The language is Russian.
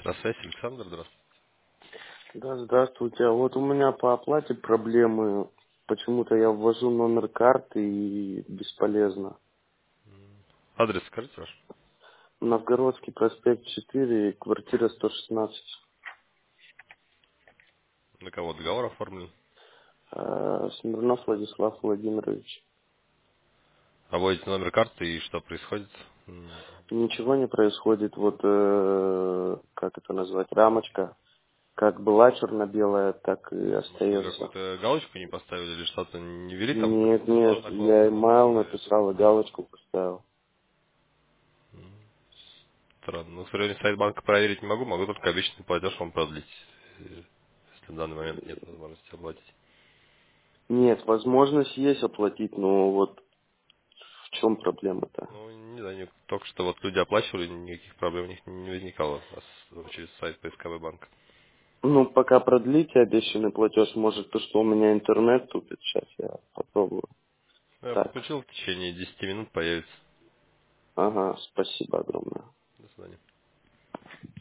На связи Александр, здравствуйте. Да, здравствуйте. А вот у меня по оплате проблемы. Почему-то я ввожу номер карты и бесполезно. Адрес скажите ваш. Новгородский проспект 4, квартира 116. На кого договор оформлен? Смирнов Владислав Владимирович. А вводите номер карты и что происходит? Ничего не происходит. Вот, как это назвать, рамочка. Как была черно-белая, так и Может, вы остается. какую-то галочку не поставили или что-то не ввели там? Нет, Было нет, я такого email или это написал и галочку поставил. странно? Ну, к сожалению, сайт банка проверить не могу, могу только обычный платеж вам продлить, если в данный момент нет возможности оплатить. Нет, возможность есть оплатить, но вот в чем проблема-то? Ну, не знаю, только что вот люди оплачивали, никаких проблем у них не возникало через сайт поисковой банка. Ну, пока продлите обещанный платеж, может, то, что у меня интернет тупит. Сейчас я попробую. Я Так, подключил, в течение 10 минут появится. ага, спасибо огромное. До свидания.